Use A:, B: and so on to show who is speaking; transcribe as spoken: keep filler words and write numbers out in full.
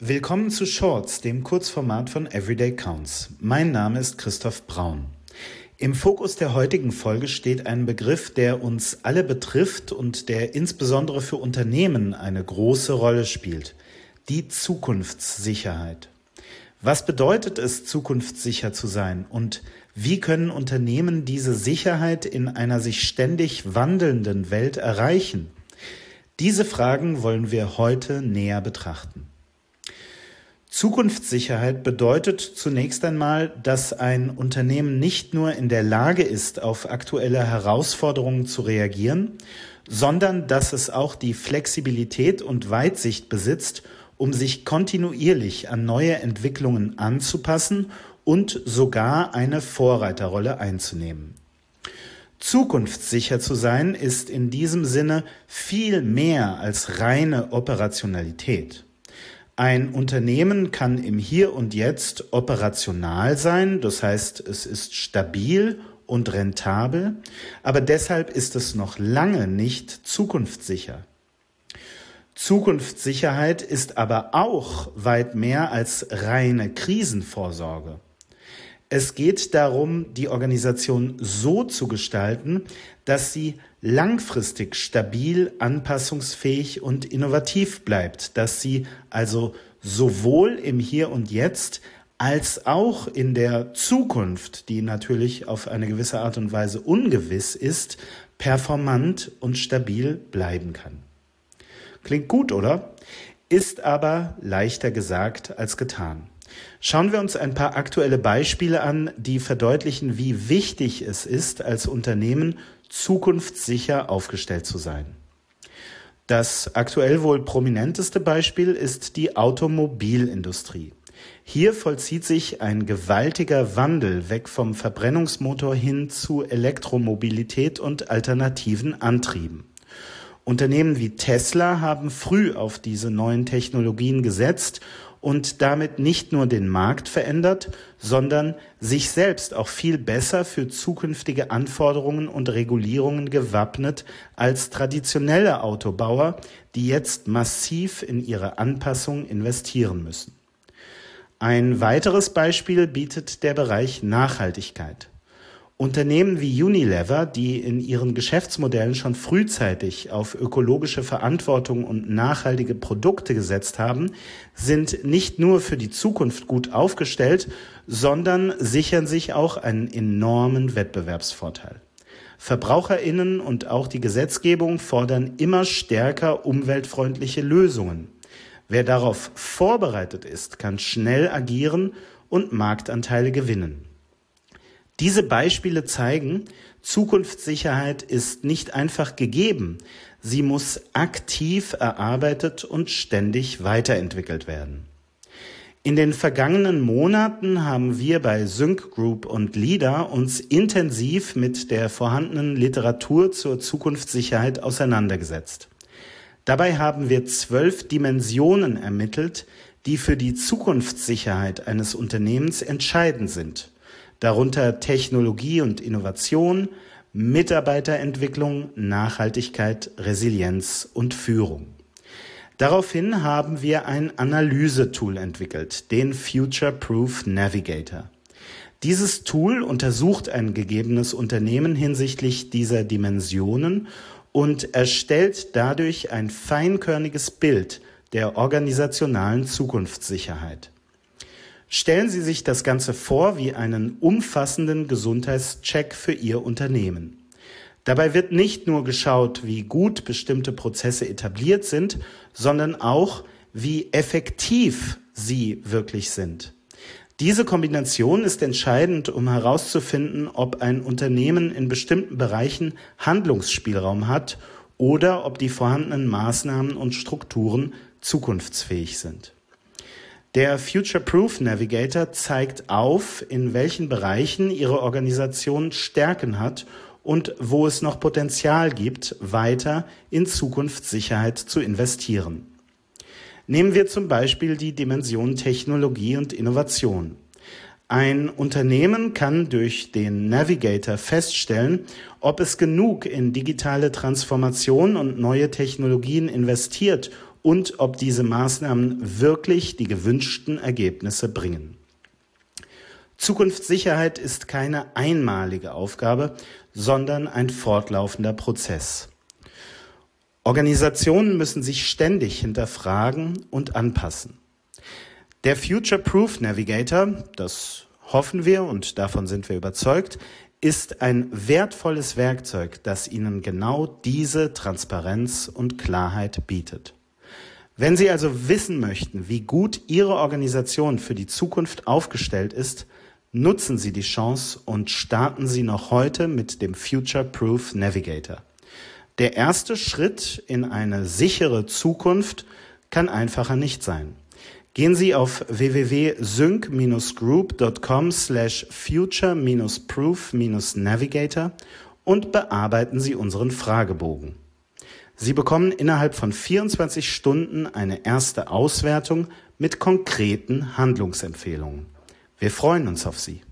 A: Willkommen zu Shorts, dem Kurzformat von Everyday Counts. Mein Name ist Christoph Braun. Im Fokus der heutigen Folge steht ein Begriff, der uns alle betrifft und der insbesondere für Unternehmen eine große Rolle spielt: die Zukunftssicherheit. Was bedeutet es, zukunftssicher zu sein, und wie können Unternehmen diese Sicherheit in einer sich ständig wandelnden Welt erreichen? Diese Fragen wollen wir heute näher betrachten. Zukunftssicherheit bedeutet zunächst einmal, dass ein Unternehmen nicht nur in der Lage ist, auf aktuelle Herausforderungen zu reagieren, sondern dass es auch die Flexibilität und Weitsicht besitzt, um sich kontinuierlich an neue Entwicklungen anzupassen und sogar eine Vorreiterrolle einzunehmen. Zukunftssicher zu sein ist in diesem Sinne viel mehr als reine Operationalität. Ein Unternehmen kann im Hier und Jetzt operational sein, das heißt, es ist stabil und rentabel, aber deshalb ist es noch lange nicht zukunftssicher. Zukunftssicherheit ist aber auch weit mehr als reine Krisenvorsorge. Es geht darum, die Organisation so zu gestalten, dass sie langfristig stabil, anpassungsfähig und innovativ bleibt, dass sie also sowohl im Hier und Jetzt als auch in der Zukunft, die natürlich auf eine gewisse Art und Weise ungewiss ist, performant und stabil bleiben kann. Klingt gut, oder? Ist aber leichter gesagt als getan. Schauen wir uns ein paar aktuelle Beispiele an, die verdeutlichen, wie wichtig es ist, als Unternehmen zukunftssicher aufgestellt zu sein. Das aktuell wohl prominenteste Beispiel ist die Automobilindustrie. Hier vollzieht sich ein gewaltiger Wandel weg vom Verbrennungsmotor hin zu Elektromobilität und alternativen Antrieben. Unternehmen wie Tesla haben früh auf diese neuen Technologien gesetzt und damit nicht nur den Markt verändert, sondern sich selbst auch viel besser für zukünftige Anforderungen und Regulierungen gewappnet als traditionelle Autobauer, die jetzt massiv in ihre Anpassung investieren müssen. Ein weiteres Beispiel bietet der Bereich Nachhaltigkeit. Unternehmen wie Unilever, die in ihren Geschäftsmodellen schon frühzeitig auf ökologische Verantwortung und nachhaltige Produkte gesetzt haben, sind nicht nur für die Zukunft gut aufgestellt, sondern sichern sich auch einen enormen Wettbewerbsvorteil. VerbraucherInnen und auch die Gesetzgebung fordern immer stärker umweltfreundliche Lösungen. Wer darauf vorbereitet ist, kann schnell agieren und Marktanteile gewinnen. Diese Beispiele zeigen, Zukunftssicherheit ist nicht einfach gegeben, sie muss aktiv erarbeitet und ständig weiterentwickelt werden. In den vergangenen Monaten haben wir bei Sync Group und LEADER uns intensiv mit der vorhandenen Literatur zur Zukunftssicherheit auseinandergesetzt. Dabei haben wir zwölf Dimensionen ermittelt, die für die Zukunftssicherheit eines Unternehmens entscheidend sind. Darunter Technologie und Innovation, Mitarbeiterentwicklung, Nachhaltigkeit, Resilienz und Führung. Daraufhin haben wir ein Analysetool entwickelt, den Future Proof Navigator. Dieses Tool untersucht ein gegebenes Unternehmen hinsichtlich dieser Dimensionen und erstellt dadurch ein feinkörniges Bild der organisationalen Zukunftssicherheit. Stellen Sie sich das Ganze vor wie einen umfassenden Gesundheitscheck für Ihr Unternehmen. Dabei wird nicht nur geschaut, wie gut bestimmte Prozesse etabliert sind, sondern auch, wie effektiv sie wirklich sind. Diese Kombination ist entscheidend, um herauszufinden, ob ein Unternehmen in bestimmten Bereichen Handlungsspielraum hat oder ob die vorhandenen Maßnahmen und Strukturen zukunftsfähig sind. Der Future Proof Navigator zeigt auf, in welchen Bereichen Ihre Organisation Stärken hat und wo es noch Potenzial gibt, weiter in Zukunftssicherheit zu investieren. Nehmen wir zum Beispiel die Dimension Technologie und Innovation. Ein Unternehmen kann durch den Navigator feststellen, ob es genug in digitale Transformation und neue Technologien investiert, und ob diese Maßnahmen wirklich die gewünschten Ergebnisse bringen. Zukunftssicherheit ist keine einmalige Aufgabe, sondern ein fortlaufender Prozess. Organisationen müssen sich ständig hinterfragen und anpassen. Der Future Proof Navigator, das hoffen wir und davon sind wir überzeugt, ist ein wertvolles Werkzeug, das Ihnen genau diese Transparenz und Klarheit bietet. Wenn Sie also wissen möchten, wie gut Ihre Organisation für die Zukunft aufgestellt ist, nutzen Sie die Chance und starten Sie noch heute mit dem Future Proof Navigator. Der erste Schritt in eine sichere Zukunft kann einfacher nicht sein. Gehen Sie auf w w w punkt sync dash group punkt com slash future dash proof dash navigator und bearbeiten Sie unseren Fragebogen. Sie bekommen innerhalb von vierundzwanzig Stunden eine erste Auswertung mit konkreten Handlungsempfehlungen. Wir freuen uns auf Sie.